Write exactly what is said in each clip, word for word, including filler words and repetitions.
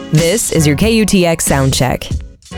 This is your K U T X Soundcheck.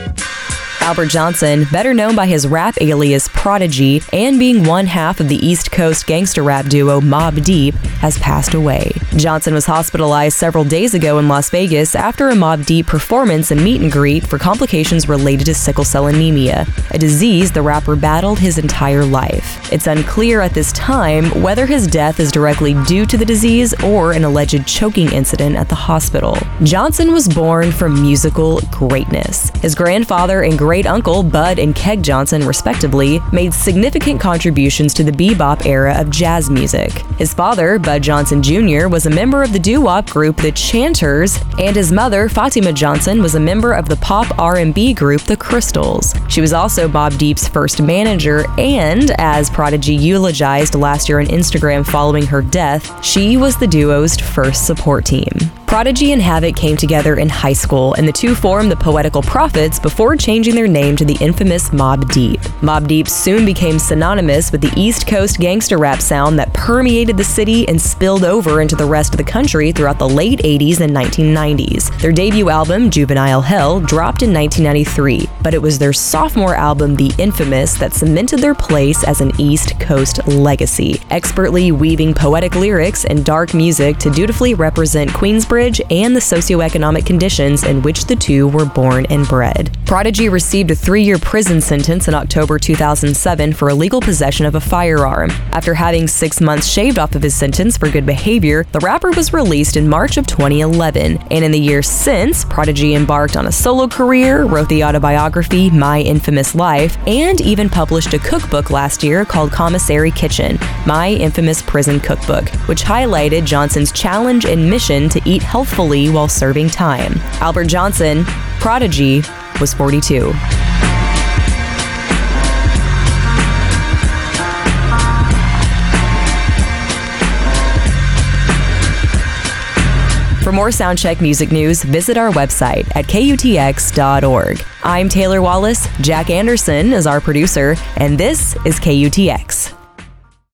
Albert Johnson, better known by his rap alias Prodigy and being one half of the East Coast gangster rap duo Mobb Deep, has passed away. Johnson was hospitalized several days ago in Las Vegas after a Mobb Deep performance and meet and greet for complications related to sickle cell anemia, a disease the rapper battled his entire life. It's unclear at this time whether his death is directly due to the disease or an alleged choking incident at the hospital. Johnson was born from musical greatness. His grandfather and great uncle Bud and Keg Johnson, respectively, made significant contributions to the bebop era of jazz music. His father, Bud Johnson Junior, was a member of the doo-wop group The Chanters, and his mother, Fatima Johnson, was a member of the pop R and B group The Crystals. She was also Mobb Deep's first manager, and, as Prodigy eulogized last year on Instagram following her death, she was the duo's first support team. Prodigy and Havoc came together in high school, and the two formed the Poetical Prophets before changing their name to the infamous Mobb Deep. Mobb Deep soon became synonymous with the East Coast gangster rap sound that permeated the city and spilled over into the rest of the country throughout the late eighties and nineteen nineties. Their debut album, Juvenile Hell, dropped in nineteen ninety-three, but it was their sophomore album, The Infamous, that cemented their place as an East Coast legacy, expertly weaving poetic lyrics and dark music to dutifully represent Queensbridge and the socioeconomic conditions in which the two were born and bred. Prodigy received a three-year prison sentence in October two thousand seven for illegal possession of a firearm. After having six months shaved off of his sentence for good behavior, the rapper was released in March of twenty eleven, and in the years since, Prodigy embarked on a solo career, wrote the autobiography My Infamous Life, and even published a cookbook last year called Commissary Kitchen, My Infamous Prison Cookbook, which highlighted Johnson's challenge and mission to eat healthfully while serving time. Albert Johnson, Prodigy, was forty-two. For more Soundcheck music news, visit our website at K U T X dot org. I'm Taylor Wallace, Jack Anderson is our producer, and this is K U T X.